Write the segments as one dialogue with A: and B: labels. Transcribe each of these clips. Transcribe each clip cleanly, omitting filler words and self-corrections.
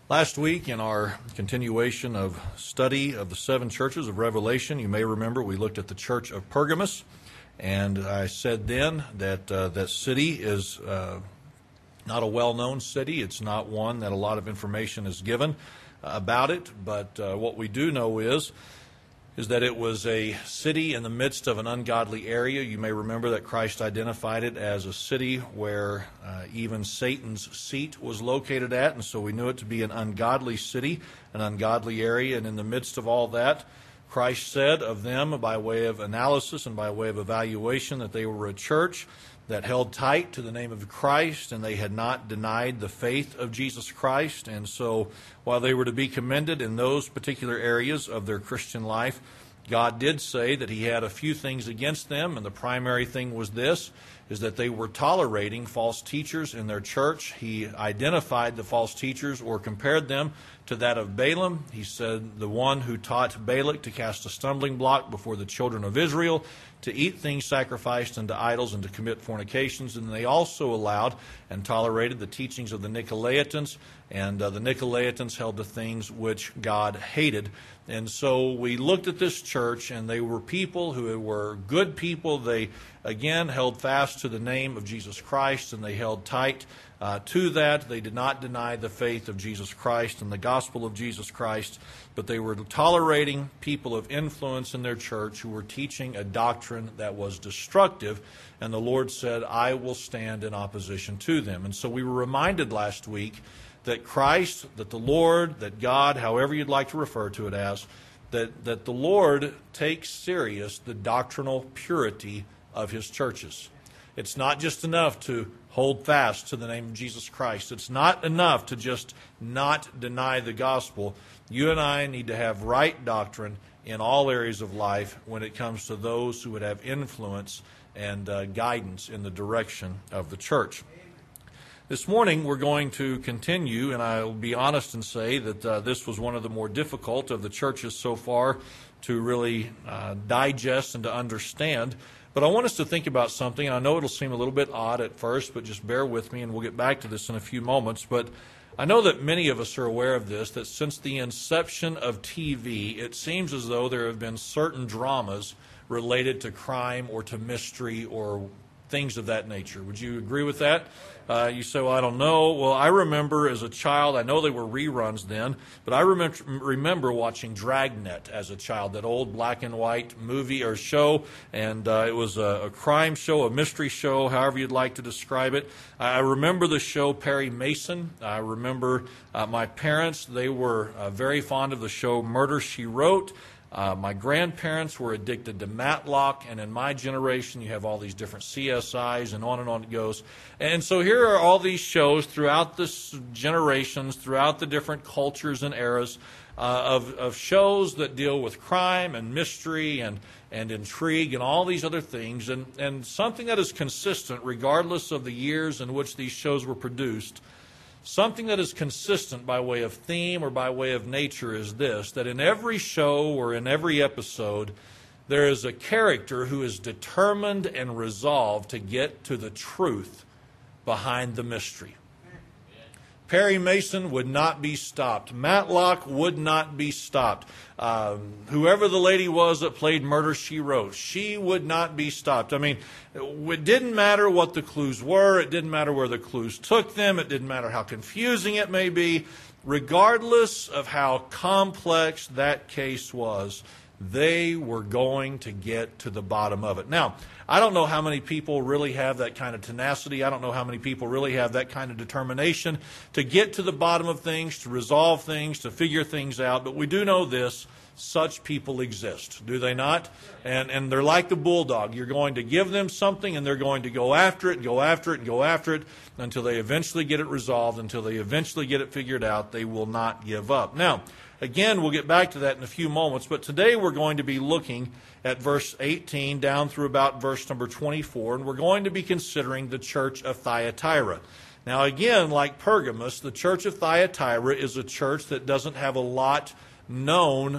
A: Last week, in our continuation of study of the seven churches of Revelation, you may remember we looked at the church of Pergamos, and I said then that that city is not a well-known city. It's not one that a lot of information is given about it, but what we do know is that it was a city in the midst of an ungodly area. You may remember that Christ identified it as a city where even Satan's seat was located at, and so we knew it to be an ungodly city, an ungodly area, and in the midst of all that, Christ said of them by way of analysis and by way of evaluation that they were a church that held tight to the name of Christ, and they had not denied the faith of Jesus Christ. And so while they were to be commended in those particular areas of their Christian life, God did say that He had a few things against them, and the primary thing was this, is that they were tolerating false teachers in their church. He identified the false teachers or compared them to that of Balaam. He said the one who taught Balak to cast a stumbling block before the children of Israel, to eat things sacrificed unto idols, and to commit fornications. And they also allowed and tolerated the teachings of the Nicolaitans, and the Nicolaitans held to things which God hated. And so we looked at this church, and they were people who were good people. They, again, held fast to the name of Jesus Christ, and they held tight to that. They did not deny the faith of Jesus Christ and the gospel of Jesus Christ, but they were tolerating people of influence in their church who were teaching a doctrine that was destructive, and the Lord said, I will stand in opposition to them. And so we were reminded last week that Christ, that the Lord, that God, however you'd like to refer to it as, that the Lord takes serious the doctrinal purity of His churches. It's not just enough to hold fast to the name of Jesus Christ. It's not enough to just not deny the gospel. You and I need to have right doctrine in all areas of life when it comes to those who would have influence and guidance in the direction of the church. This morning we're going to continue, and I'll be honest and say that this was one of the more difficult of the churches so far to really digest and to understand. But I want us to think about something, and I know it'll seem a little bit odd at first, but just bear with me, and we'll get back to this in a few moments. But I know that many of us are aware of this, that since the inception of TV, it seems as though there have been certain dramas related to crime or to mystery or things of that nature. Would you agree with that? You say, well, I don't know. Well, I remember as a child, I know they were reruns then, but I remember watching Dragnet as a child, that old black and white movie or show, and it was a crime show, a mystery show, however you'd like to describe it. I remember the show Perry Mason. I remember my parents, they were very fond of the show Murder, She Wrote. My grandparents were addicted to Matlock, and in my generation you have all these different CSIs, and on it goes. And so here are all these shows throughout the generations, throughout the different cultures and eras of shows that deal with crime and mystery and intrigue and all these other things. And something that is consistent regardless of the years in which these shows were produced, something that is consistent by way of theme or by way of nature is this, that in every show or in every episode, there is a character who is determined and resolved to get to the truth behind the mystery. Perry Mason would not be stopped. Matlock would not be stopped. Whoever the lady was that played Murder, She Wrote, she would not be stopped. I mean, it didn't matter what the clues were. It didn't matter where the clues took them. It didn't matter how confusing it may be. Regardless of how complex that case was, they were going to get to the bottom of it. Now, I don't know how many people really have that kind of tenacity. I don't know how many people really have that kind of determination to get to the bottom of things, to resolve things, to figure things out. But we do know this, such people exist, do they not? And they're like the bulldog. You're going to give them something, and they're going to go after it, and go after it, and go after it, until they eventually get it resolved, until they eventually get it figured out. They will not give up. Now, again, we'll get back to that in a few moments, but today we're going to be looking at verse 18 down through about verse number 24, and we're going to be considering the church of Thyatira. Now, again, like Pergamos, the church of Thyatira is a church that doesn't have a lot known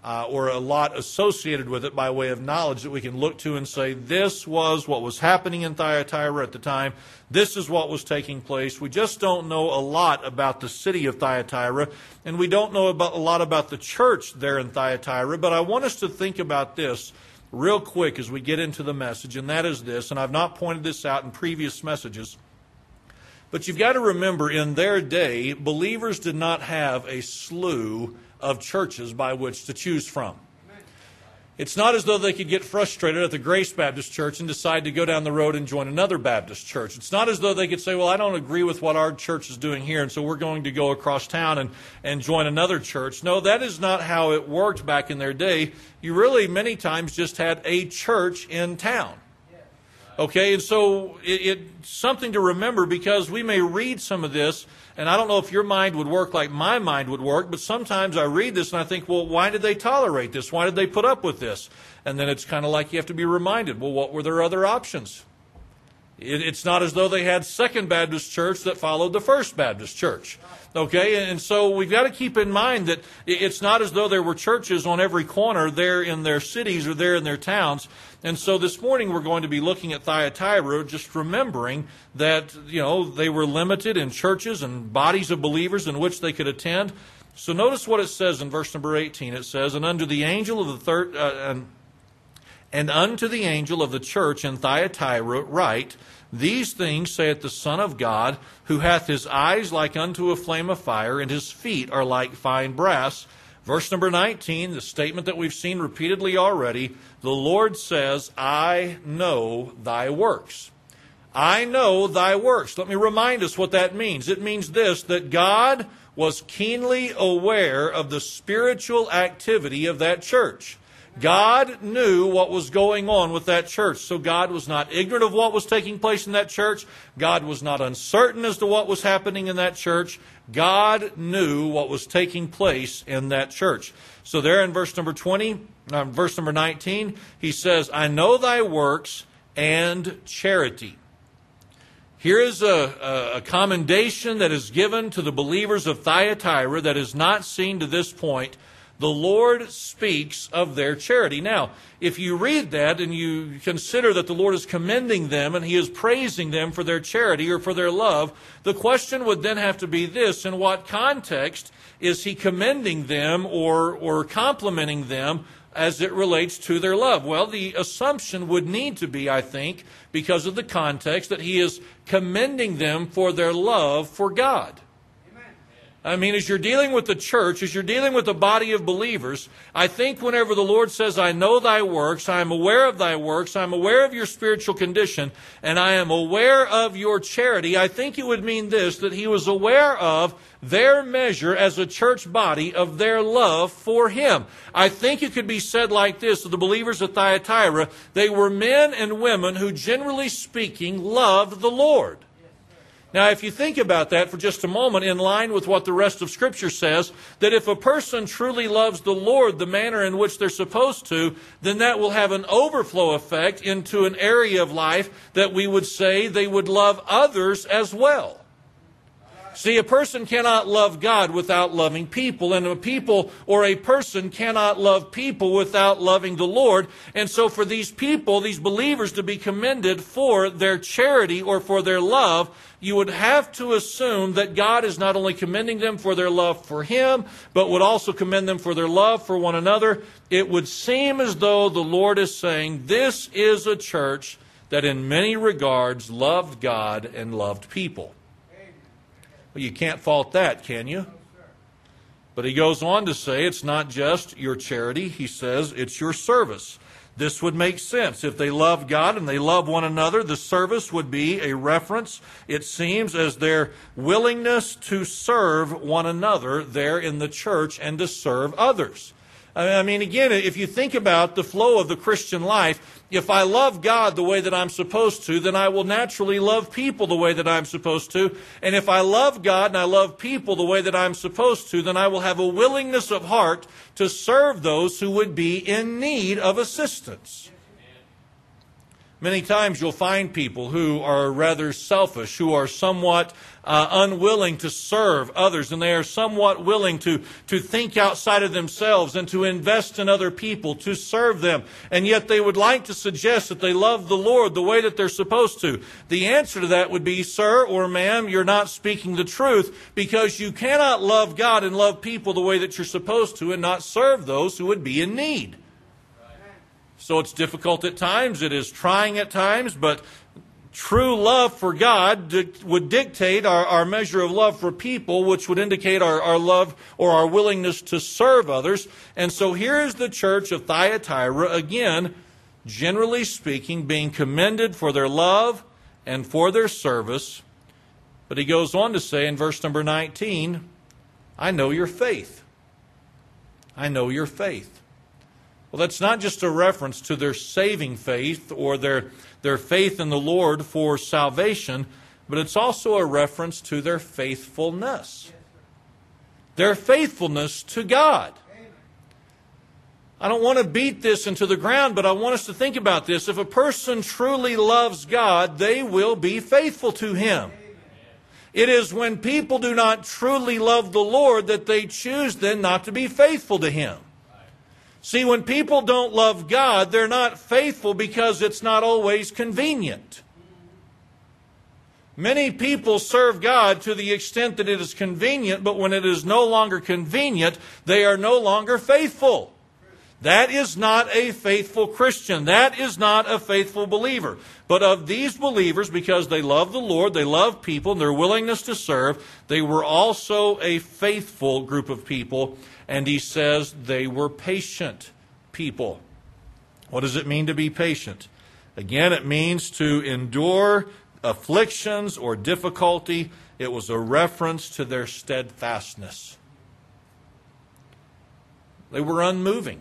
A: or a lot associated with it by way of knowledge that we can look to and say, this was what was happening in Thyatira at the time. This is what was taking place. We just don't know a lot about the city of Thyatira, and we don't know a lot about the church there in Thyatira. But I want us to think about this real quick as we get into the message, and that is this, and I've not pointed this out in previous messages. But you've got to remember, in their day, believers did not have a slew of churches by which to choose from. It's not as though they could get frustrated at the Grace Baptist Church and decide to go down the road and join another Baptist church. It's not as though they could say, well, I don't agree with what our church is doing here, and so we're going to go across town and join another church. No, that is not how it worked back in their day. You really, many times, just had a church in town. Okay, and so it's something to remember, because we may read some of this, and I don't know if your mind would work like my mind would work, but sometimes I read this and I think, well, why did they tolerate this? Why did they put up with this? And then it's kind of like you have to be reminded, well, what were their other options? It's not as though they had Second Baptist Church that followed the First Baptist Church. Okay, and so we've got to keep in mind that it's not as though there were churches on every corner there in their cities or there in their towns. And so this morning we're going to be looking at Thyatira, just remembering that, they were limited in churches and bodies of believers in which they could attend. So notice what it says in verse number 18. It says, And unto the angel of the church in Thyatira write, These things saith the Son of God, who hath his eyes like unto a flame of fire, and his feet are like fine brass. Verse number 19, the statement that we've seen repeatedly already, the Lord says, I know thy works. I know thy works. Let me remind us what that means. It means this, that God was keenly aware of the spiritual activity of that church. God knew what was going on with that church. So God was not ignorant of what was taking place in that church. God was not uncertain as to what was happening in that church. God knew what was taking place in that church. So there in verse number 19, he says, I know thy works and charity. Here is a commendation that is given to the believers of Thyatira that is not seen to this point. The Lord speaks of their charity. Now, if you read that and you consider that the Lord is commending them and He is praising them for their charity or for their love, the question would then have to be this: in what context is He commending them or complimenting them as it relates to their love? Well, the assumption would need to be, I think, because of the context, that He is commending them for their love for God. I mean, as you're dealing with the church, as you're dealing with the body of believers, I think whenever the Lord says, I know thy works, I am aware of thy works, I am aware of your spiritual condition, and I am aware of your charity, I think it would mean this, that He was aware of their measure as a church body of their love for Him. I think it could be said like this of the believers at Thyatira: they were men and women who, generally speaking, loved the Lord. Now, if you think about that for just a moment, in line with what the rest of Scripture says, that if a person truly loves the Lord the manner in which they're supposed to, then that will have an overflow effect into an area of life that we would say they would love others as well. See, a person cannot love God without loving people, and a people or a person cannot love people without loving the Lord. And so for these people, these believers, to be commended for their charity or for their love, you would have to assume that God is not only commending them for their love for Him, but would also commend them for their love for one another. It would seem as though the Lord is saying, this is a church that in many regards loved God and loved people. Well, you can't fault that, can you? But he goes on to say it's not just your charity. He says it's your service. This would make sense. If they love God and they love one another, the service would be a reference, it seems, as their willingness to serve one another there in the church and to serve others. I mean, again, if you think about the flow of the Christian life, if I love God the way that I'm supposed to, then I will naturally love people the way that I'm supposed to. And if I love God and I love people the way that I'm supposed to, then I will have a willingness of heart to serve those who would be in need of assistance. Many times you'll find people who are rather selfish, who are somewhat unwilling to serve others, and they are somewhat willing to think outside of themselves and to invest in other people, to serve them, and yet they would like to suggest that they love the Lord the way that they're supposed to. The answer to that would be, sir or ma'am, you're not speaking the truth, because you cannot love God and love people the way that you're supposed to and not serve those who would be in need. So it's difficult at times, it is trying at times, but true love for God would dictate our measure of love for people, which would indicate our love or our willingness to serve others. And so here is the church of Thyatira, again, generally speaking, being commended for their love and for their service. But he goes on to say in verse number 19, I know your faith. I know your faith. Well, that's not just a reference to their saving faith or their faith in the Lord for salvation, but it's also a reference to their faithfulness. Their faithfulness to God. I don't want to beat this into the ground, but I want us to think about this. If a person truly loves God, they will be faithful to Him. It is when people do not truly love the Lord that they choose then not to be faithful to Him. See, when people don't love God, they're not faithful because it's not always convenient. Many people serve God to the extent that it is convenient, but when it is no longer convenient, they are no longer faithful. That is not a faithful Christian. That is not a faithful believer. But of these believers, because they love the Lord, they love people, and their willingness to serve, they were also a faithful group of people. And he says they were patient people. What does it mean to be patient? Again, it means to endure afflictions or difficulty. It was a reference to their steadfastness. They were unmoving.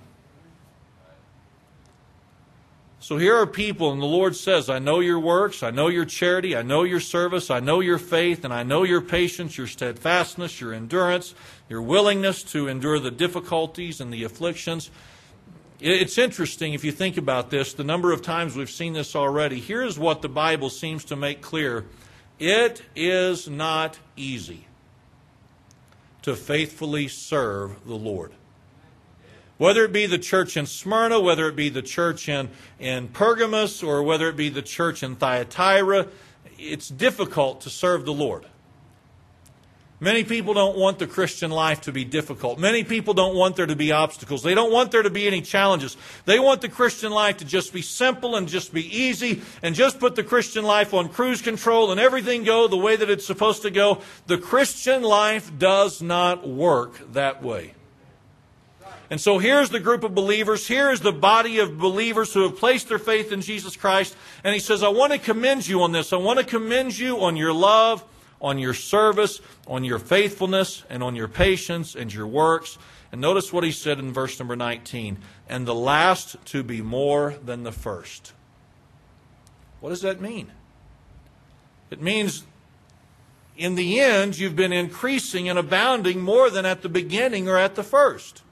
A: So here are people, and the Lord says, I know your works, I know your charity, I know your service, I know your faith, and I know your patience, your steadfastness, your endurance, your willingness to endure the difficulties and the afflictions. It's interesting if you think about this, the number of times we've seen this already. Here's what the Bible seems to make clear. It is not easy to faithfully serve the Lord. Whether it be the church in Smyrna, whether it be the church in Pergamos, or whether it be the church in Thyatira, it's difficult to serve the Lord. Many people don't want the Christian life to be difficult. Many people don't want there to be obstacles. They don't want there to be any challenges. They want the Christian life to just be simple and just be easy and just put the Christian life on cruise control and everything go the way that it's supposed to go. The Christian life does not work that way. And so here's the group of believers. Here is the body of believers who have placed their faith in Jesus Christ. And he says, I want to commend you on this. I want to commend you on your love, on your service, on your faithfulness, and on your patience and your works. And notice what he said in verse number 19. And the last to be more than the first. What does that mean? It means in the end, you've been increasing and abounding more than at the beginning or at the first.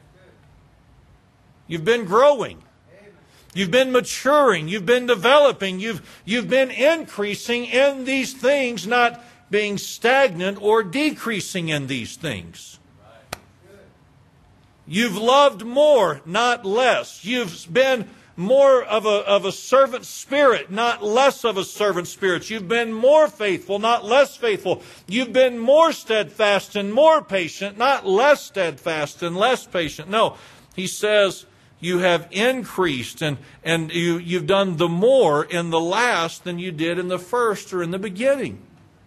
A: You've been growing. You've been maturing. You've been developing. You've been increasing in these things, not being stagnant or decreasing in these things. You've loved more, not less. You've been more of a servant spirit, not less of a servant spirit. You've been more faithful, not less faithful. You've been more steadfast and more patient, not less steadfast and less patient. No, he says, you have increased and you've done the more in the last than you did in the first or in the beginning.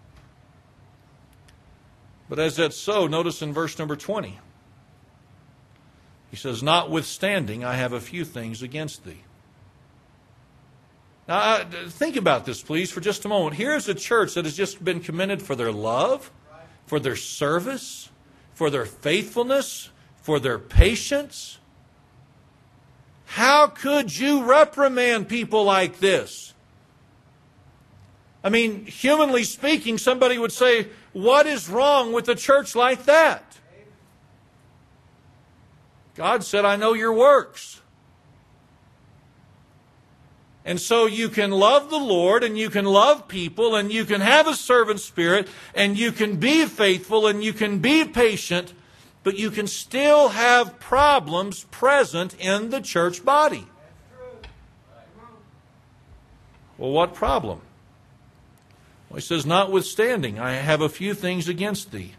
A: But as that's so, notice in verse number 20. He says, notwithstanding, I have a few things against thee. Now, think about this, please, for just a moment. Here's a church that has just been commended for their love, for their service, for their faithfulness, for their patience. How could you reprimand people like this? I mean, humanly speaking, somebody would say, what is wrong with a church like that? God said, I know your works. And so you can love the Lord, and you can love people, and you can have a servant spirit, and you can be faithful, and you can be patient, but you can still have problems present in the church body. Well, what problem? Well, he says, notwithstanding, I have a few things against thee.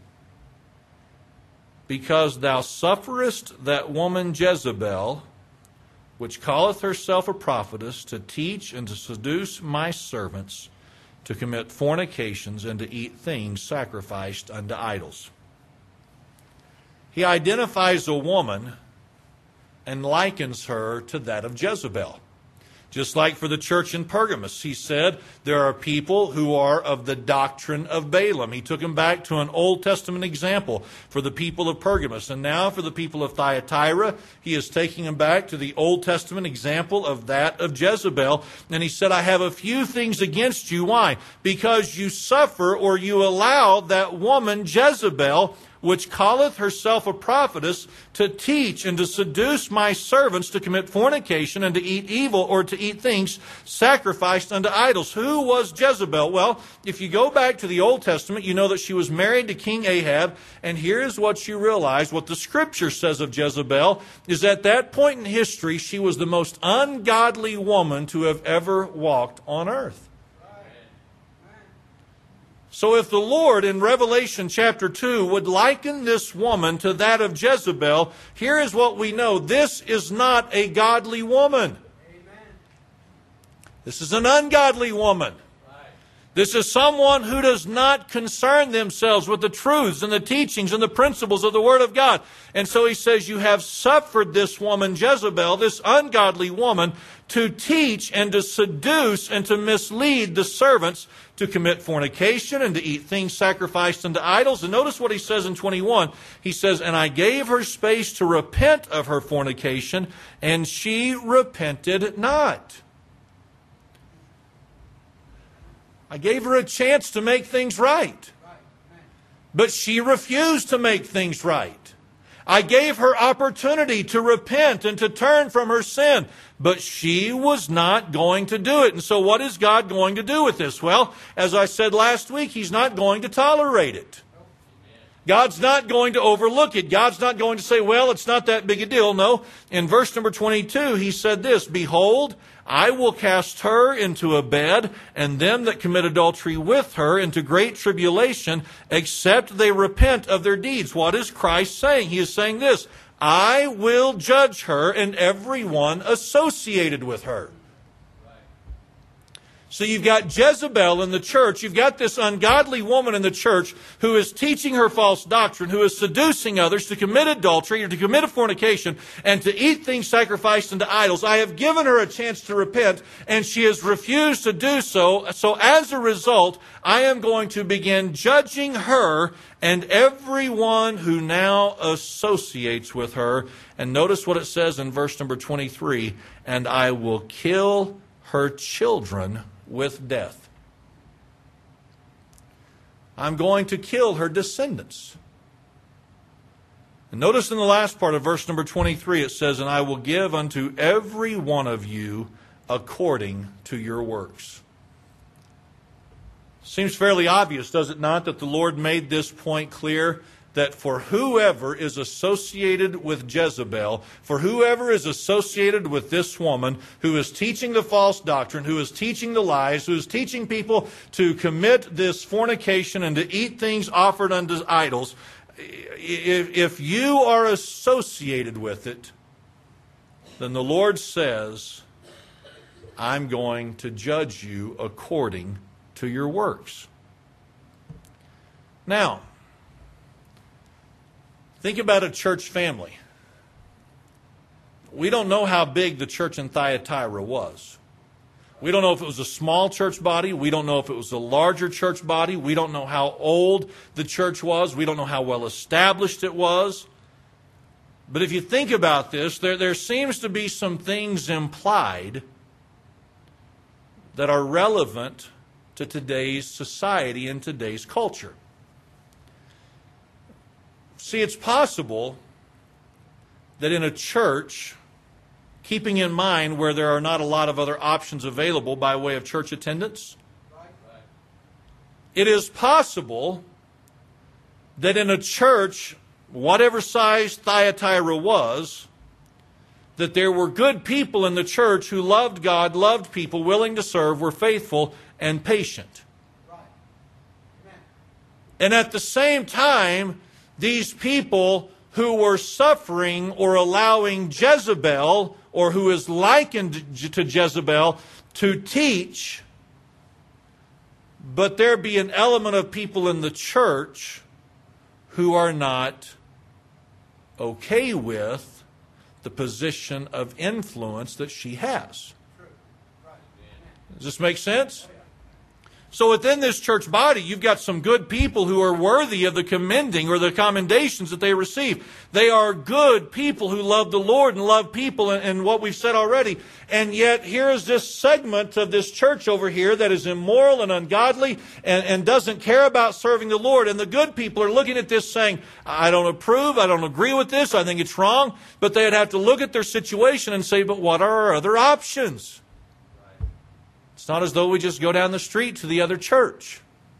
A: Because thou sufferest that woman Jezebel, which calleth herself a prophetess, to teach and to seduce my servants to commit fornications and to eat things sacrificed unto idols. He identifies a woman and likens her to that of Jezebel. Just like for the church in Pergamos, he said there are people who are of the doctrine of Balaam. He took him back to an Old Testament example for the people of Pergamos. And now for the people of Thyatira, he is taking them back to the Old Testament example of that of Jezebel. And he said, I have a few things against you. Why? Because you suffer, or you allow that woman Jezebel, which calleth herself a prophetess, to teach and to seduce my servants to commit fornication and to eat evil, or to eat things sacrificed unto idols. Who was Jezebel? Well, if you go back to the Old Testament, you know that she was married to King Ahab, and here is what you realize. What the Scripture says of Jezebel is at that point in history, she was the most ungodly woman to have ever walked on earth. So if the Lord in Revelation chapter 2 would liken this woman to that of Jezebel, here is what we know. This is not a godly woman. Amen. This is an ungodly woman. This is someone who does not concern themselves with the truths and the teachings and the principles of the Word of God. And so he says, you have suffered this woman, Jezebel, this ungodly woman, to teach and to seduce and to mislead the servants to commit fornication and to eat things sacrificed unto idols. And notice what he says in 21. He says, and I gave her space to repent of her fornication, and she repented not. I gave her a chance to make things right. But she refused to make things right. I gave her opportunity to repent and to turn from her sin. But she was not going to do it. And so what is God going to do with this? Well, as I said last week, He's not going to tolerate it. God's not going to overlook it. God's not going to say, well, it's not that big a deal. No. In verse number 22, He said this, behold, I will cast her into a bed, and them that commit adultery with her into great tribulation, except they repent of their deeds. What is Christ saying? He is saying this, I will judge her and everyone associated with her. So you've got Jezebel in the church. You've got this ungodly woman in the church who is teaching her false doctrine, who is seducing others to commit adultery or to commit a fornication and to eat things sacrificed unto idols. I have given her a chance to repent, and she has refused to do so. So as a result, I am going to begin judging her and everyone who now associates with her. And notice what it says in verse number 23, and I will kill her children with death. I'm going to kill her descendants. And notice in the last part of verse number 23 it says, and I will give unto every one of you according to your works. Seems fairly obvious, does it not, that the Lord made this point clear, that for whoever is associated with Jezebel, for whoever is associated with this woman who is teaching the false doctrine, who is teaching the lies, who is teaching people to commit this fornication and to eat things offered unto idols, if you are associated with it, then the Lord says, I'm going to judge you according to your works. Now, think about a church family. We don't know how big the church in Thyatira was. We don't know if it was a small church body. We don't know if it was a larger church body. We don't know how old the church was. We don't know how well established it was. But if you think about this, there seems to be some things implied that are relevant to today's society and today's culture. See, it's possible that in a church keeping in mind where there are not a lot of other options available by way of church attendance? It is possible that in a church, whatever size Thyatira was, that there were good people in the church who loved God, loved people, willing to serve, were faithful and patient. And at the same time, these people who were suffering or allowing Jezebel, or who is likened to Jezebel, to teach, but there be an element of people in the church who are not okay with the position of influence that she has. Does this make sense? So within this church body, you've got some good people who are worthy of the commending or the commendations that they receive. They are good people who love the Lord and love people and what we've said already. And yet here is this segment of this church over here that is immoral and ungodly and doesn't care about serving the Lord. And the good people are looking at this saying, I don't approve, I don't agree with this, I think it's wrong. But they'd have to look at their situation and say, but what are our other options? It's not as though we just go down the street to the other church.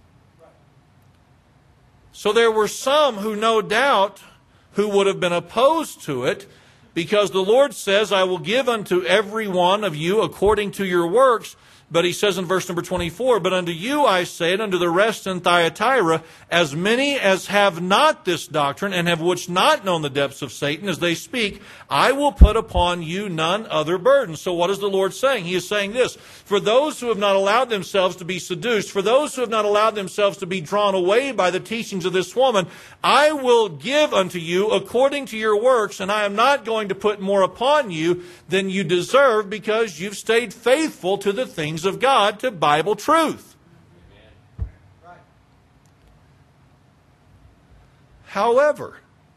A: So there were some who no doubt who would have been opposed to it, because the Lord says, I will give unto every one of you according to your works. But he says in verse number 24, but unto you I say, and unto the rest in Thyatira, as many as have not this doctrine, and have which not known the depths of Satan, as they speak, I will put upon you none other burden. So what is the Lord saying? He is saying this: for those who have not allowed themselves to be seduced, for those who have not allowed themselves to be drawn away by the teachings of this woman, I will give unto you according to your works, and I am not going to put more upon you than you deserve, because you've stayed faithful to the things of God, to Bible truth. However,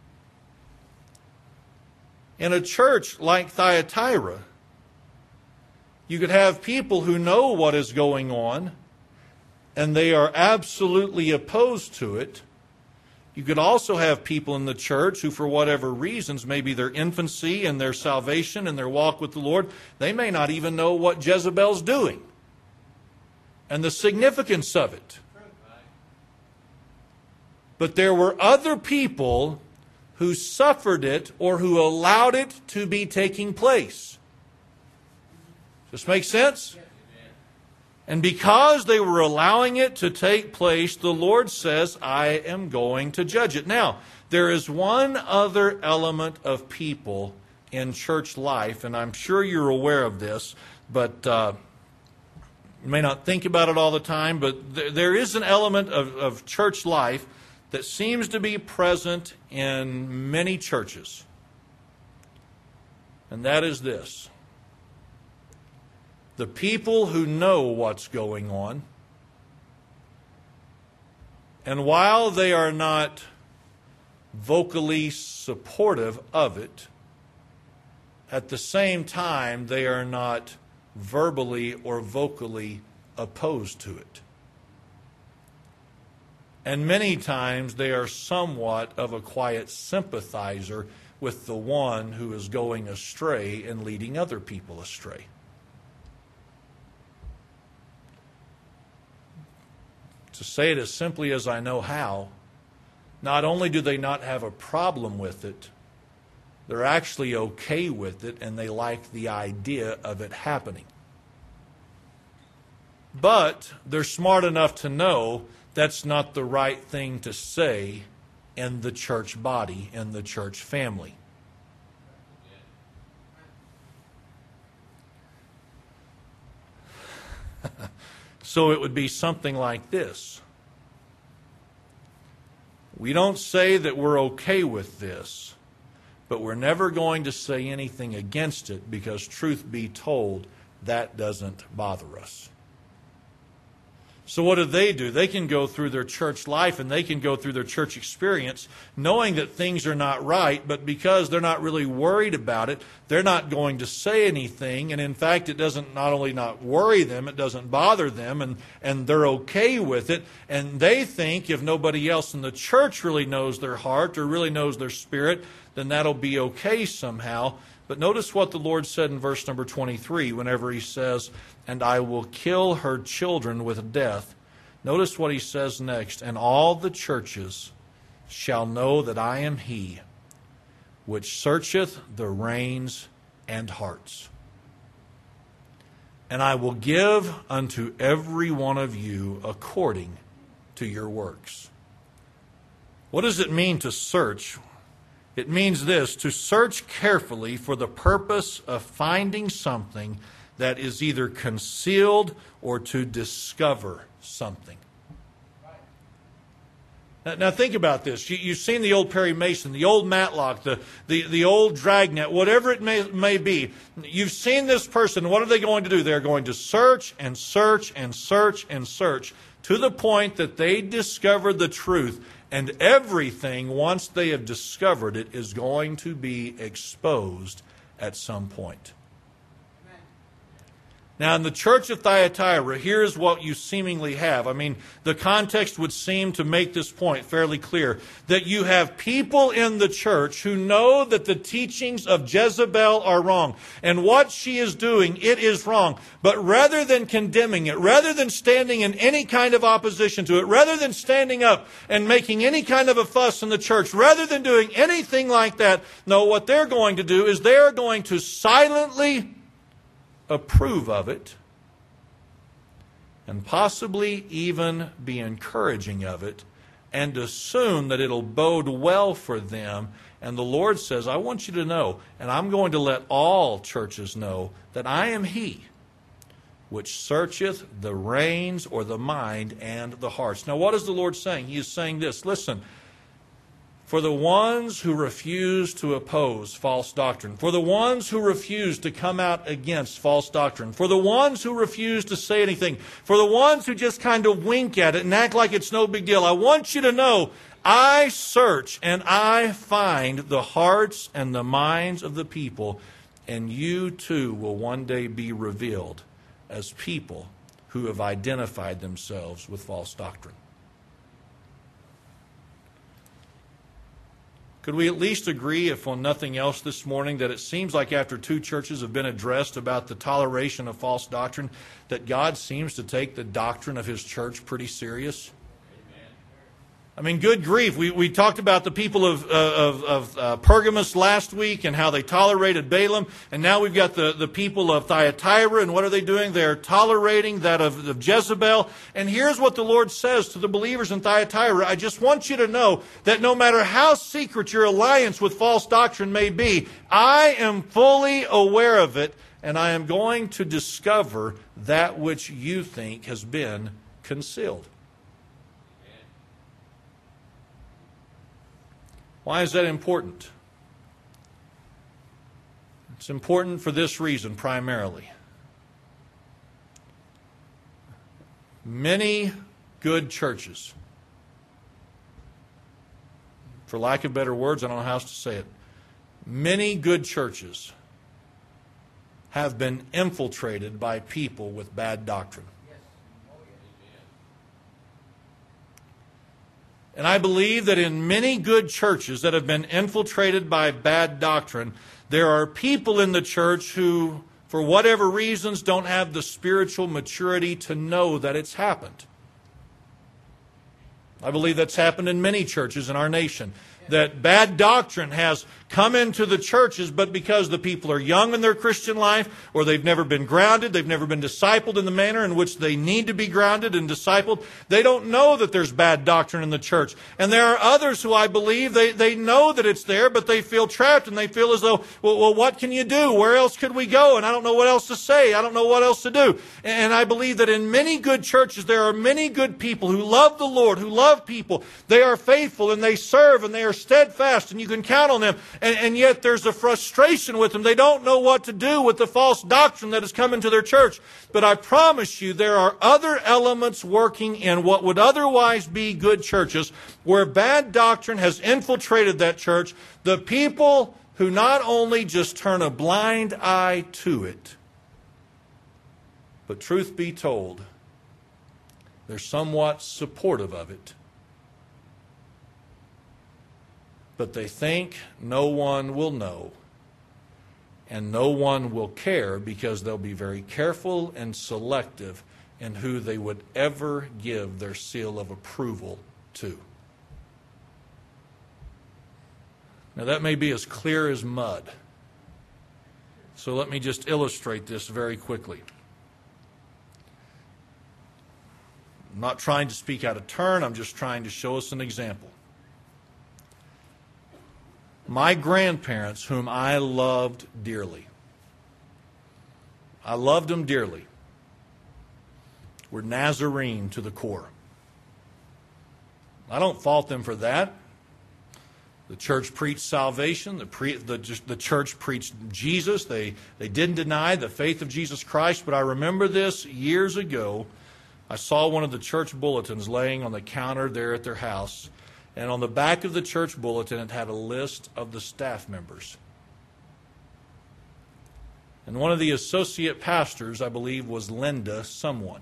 A: in a church like Thyatira, you could have people who know what is going on and they are absolutely opposed to it. You could also have people in the church who, for whatever reasons, maybe their infancy and their salvation and their walk with the Lord, they may not even know what Jezebel's doing and the significance of it. But there were other people who suffered it or who allowed it to be taking place. Does this make sense? And because they were allowing it to take place, the Lord says, I am going to judge it. Now, there is one other element of people in church life, and I'm sure you're aware of this, but you may not think about it all the time, but there is an element of church life that seems to be present in many churches. And that is this: the people who know what's going on, and while they are not vocally supportive of it, at the same time they are not verbally or vocally opposed to it. And many times they are somewhat of a quiet sympathizer with the one who is going astray and leading other people astray. To say it as simply as I know how, not only do they not have a problem with it, they're actually okay with it, and they like the idea of it happening. But they're smart enough to know that's not the right thing to say in the church body, in the church family. So it would be something like this. We don't say that we're okay with this, but we're never going to say anything against it, because truth be told, that doesn't bother us. So what do? They can go through their church life and they can go through their church experience knowing that things are not right, but because they're not really worried about it, they're not going to say anything. And in fact, it doesn't not only not worry them, it doesn't bother them, and they're okay with it. And they think if nobody else in the church really knows their heart or really knows their spirit, then that'll be okay somehow. But notice what the Lord said in verse number 23 whenever he says, "And I will kill her children with death." Notice what he says next, "And all the churches shall know that I am he which searcheth the reins and hearts. And I will give unto every one of you according to your works." What does it mean to search? It means this: to search carefully for the purpose of finding something that is either concealed or to discover something. Now think about this. You've seen the old Perry Mason, the old Matlock, the old Dragnet, whatever it may be. You've seen this person. What are they going to do? They're going to search and search and search and search to the point that they discover the truth. And everything, once they have discovered it, is going to be exposed at some point. Now, in the church of Thyatira, here's what you seemingly have. I mean, the context would seem to make this point fairly clear. That you have people in the church who know that the teachings of Jezebel are wrong. And what she is doing, it is wrong. But rather than condemning it, rather than standing in any kind of opposition to it, rather than standing up and making any kind of a fuss in the church, rather than doing anything like that, no, what they're going to do is they're going to silently approve of it, and possibly even be encouraging of it, and assume that it'll bode well for them. And the Lord says, I want you to know, and I'm going to let all churches know, that I am he which searcheth the reins, or the mind, and the hearts. Now what is the Lord saying? He is saying this: listen, for the ones who refuse to oppose false doctrine, for the ones who refuse to come out against false doctrine, for the ones who refuse to say anything, for the ones who just kind of wink at it and act like it's no big deal, I want you to know, I search and I find the hearts and the minds of the people, and you too will one day be revealed as people who have identified themselves with false doctrine. Could we at least agree, if on nothing else this morning, that it seems like after two churches have been addressed about the toleration of false doctrine, that God seems to take the doctrine of His church pretty serious? I mean, good grief. We talked about the people of Pergamos last week and how they tolerated Balaam. And now we've got the people of Thyatira. And what are they doing? They're tolerating that of Jezebel. And here's what the Lord says to the believers in Thyatira. I just want you to know that no matter how secret your alliance with false doctrine may be, I am fully aware of it. And I am going to discover that which you think has been concealed. Why is that important? It's important for this reason primarily. Many good churches, for lack of better words, I don't know how else to say it, many good churches have been infiltrated by people with bad doctrine. And I believe that in many good churches that have been infiltrated by bad doctrine, there are people in the church who, for whatever reasons, don't have the spiritual maturity to know that it's happened. I believe that's happened in many churches in our nation. That bad doctrine has come into the churches, but because the people are young in their Christian life, or they've never been grounded, they've never been discipled in the manner in which they need to be grounded and discipled, they don't know that there's bad doctrine in the church. And there are others who I believe, they know that it's there, but they feel trapped and they feel as though, well, what can you do? Where else could we go? And I don't know what else to say. I don't know what else to do. And I believe that in many good churches, there are many good people who love the Lord, who love people. They are faithful and they serve and they are steadfast and you can count on them. And yet there's a frustration with them. They don't know what to do with the false doctrine that has come into their church. But I promise you there are other elements working in what would otherwise be good churches where bad doctrine has infiltrated that church. The people who not only just turn a blind eye to it, but truth be told, they're somewhat supportive of it. But they think no one will know and no one will care because they'll be very careful and selective in who they would ever give their seal of approval to. Now that may be as clear as mud. So let me just illustrate this very quickly. I'm not trying to speak out of turn, I'm just trying to show us an example. My grandparents, whom I loved dearly, I loved them dearly, were Nazarene to the core. I don't fault them for that. The church preached salvation. The church preached Jesus. They didn't deny the faith of Jesus Christ. But I remember this years ago. I saw one of the church bulletins laying on the counter there at their house. And on the back of the church bulletin, it had a list of the staff members. And one of the associate pastors, I believe, was Linda someone.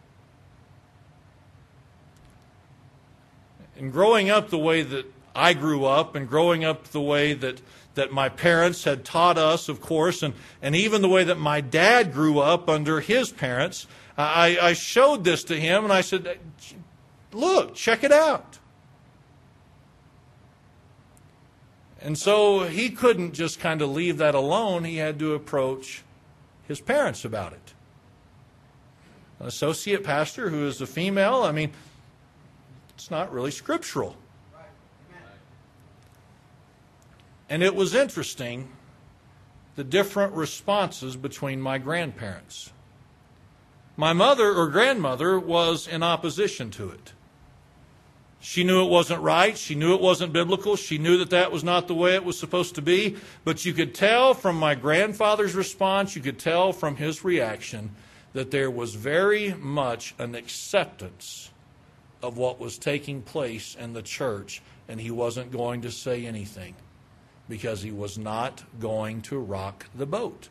A: And growing up the way that I grew up, and growing up the way that my parents had taught us, of course, and even the way that my dad grew up under his parents, I showed this to him and I said, look, check it out. And so he couldn't just kind of leave that alone. He had to approach his parents about it. An associate pastor who is a female, I mean, it's not really scriptural. And it was interesting, the different responses between my grandparents. My mother or grandmother was in opposition to it. She knew it wasn't right. She knew it wasn't biblical. She knew that that was not the way it was supposed to be. But you could tell from my grandfather's response, you could tell from his reaction, that there was very much an acceptance of what was taking place in the church, and he wasn't going to say anything because he was not going to rock the boat.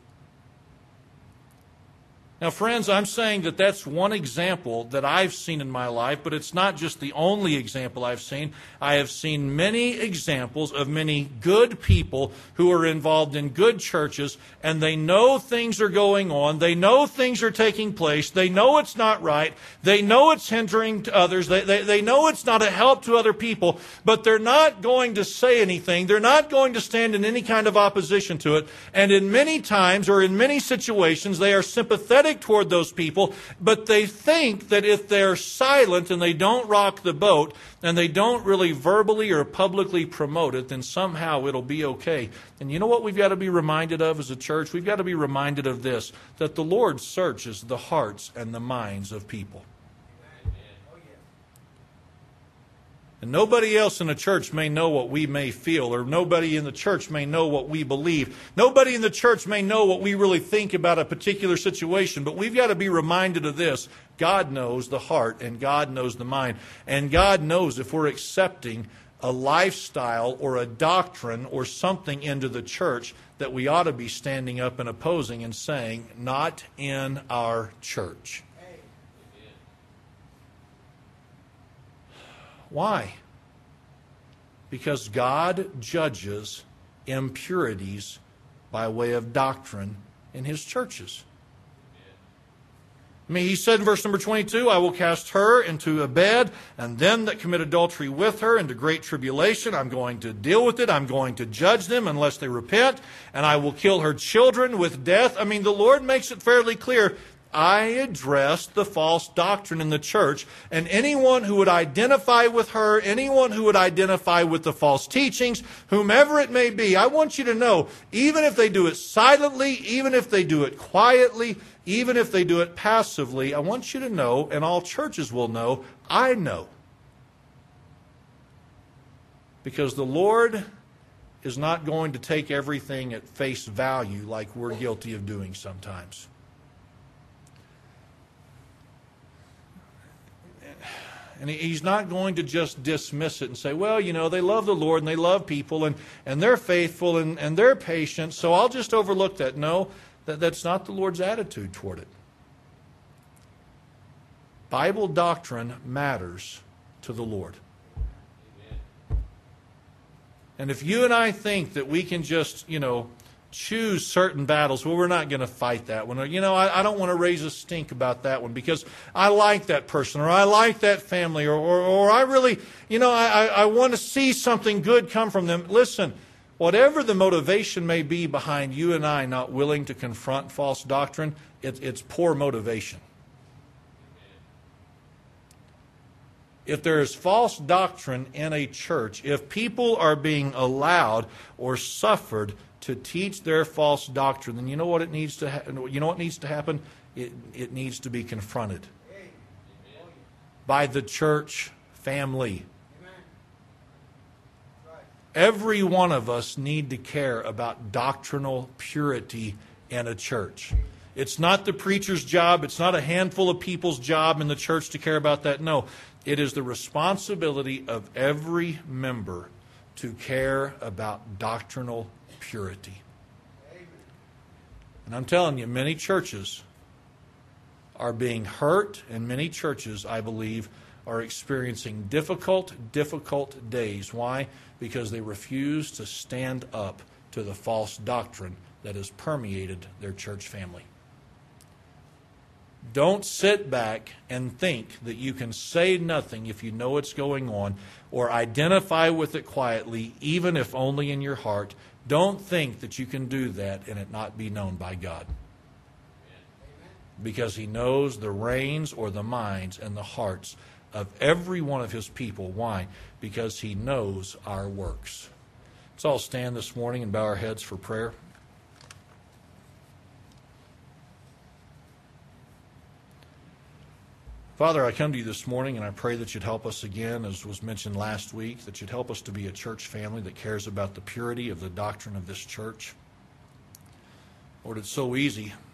A: Now, friends, I'm saying that that's one example that I've seen in my life, but it's not just the only example I've seen. I have seen many examples of many good people who are involved in good churches, and they know things are going on. They know things are taking place. They know it's not right. They know it's hindering to others. They know it's not a help to other people, but they're not going to say anything. They're not going to stand in any kind of opposition to it. And in many times, or in many situations, they are sympathetic toward those people, but they think that if they're silent and they don't rock the boat and they don't really verbally or publicly promote it, then somehow it'll be okay. And you know what we've got to be reminded of as a church? We've got to be reminded of this, that the Lord searches the hearts and the minds of people. And nobody else in the church may know what we may feel, or nobody in the church may know what we believe. Nobody in the church may know what we really think about a particular situation, but we've got to be reminded of this. God knows the heart, and God knows the mind. And God knows if we're accepting a lifestyle or a doctrine or something into the church that we ought to be standing up and opposing and saying, not in our church. Why? Because God judges impurities by way of doctrine in His churches. I mean, He said in verse number 22, I will cast her into a bed, and them that commit adultery with her into great tribulation. I'm going to deal with it. I'm going to judge them unless they repent, and I will kill her children with death. I mean, the Lord makes it fairly clear. I address the false doctrine in the church, and anyone who would identify with her, anyone who would identify with the false teachings, whomever it may be, I want you to know, even if they do it silently, even if they do it quietly, even if they do it passively, I want you to know, and all churches will know, I know. Because the Lord is not going to take everything at face value like we're guilty of doing sometimes. And He's not going to just dismiss it and say, well, you know, they love the Lord and they love people and they're faithful and they're patient, so I'll just overlook that. No, that's not the Lord's attitude toward it. Bible doctrine matters to the Lord. And if you and I think that we can just, choose certain battles. Well, we're not going to fight that one. Or, I don't want to raise a stink about that one because I like that person, or I like that family, or I really, I want to see something good come from them. Listen, whatever the motivation may be behind you and I not willing to confront false doctrine, it's poor motivation. If there is false doctrine in a church, if people are being allowed or suffered to teach their false doctrine, then you know what it needs to happen? It needs to be confronted by the church family. Every one of us need to care about doctrinal purity in a church. It's not the preacher's job. It's not a handful of people's job in the church to care about that. No, it is the responsibility of every member to care about doctrinal purity. And I'm telling you, many churches are being hurt, and many churches, I believe, are experiencing difficult days. Why? Because they refuse to stand up to the false doctrine that has permeated their church family. Don't sit back and think that you can say nothing if you know what's going on, or identify with it quietly, even if only in your heart. Don't think that you can do that and it not be known by God. Because He knows the reins or the minds and the hearts of every one of His people. Why? Because He knows our works. Let's all stand this morning and bow our heads for prayer. Father, I come to you this morning and I pray that you'd help us again, as was mentioned last week, that you'd help us to be a church family that cares about the purity of the doctrine of this church. Lord, it's so easy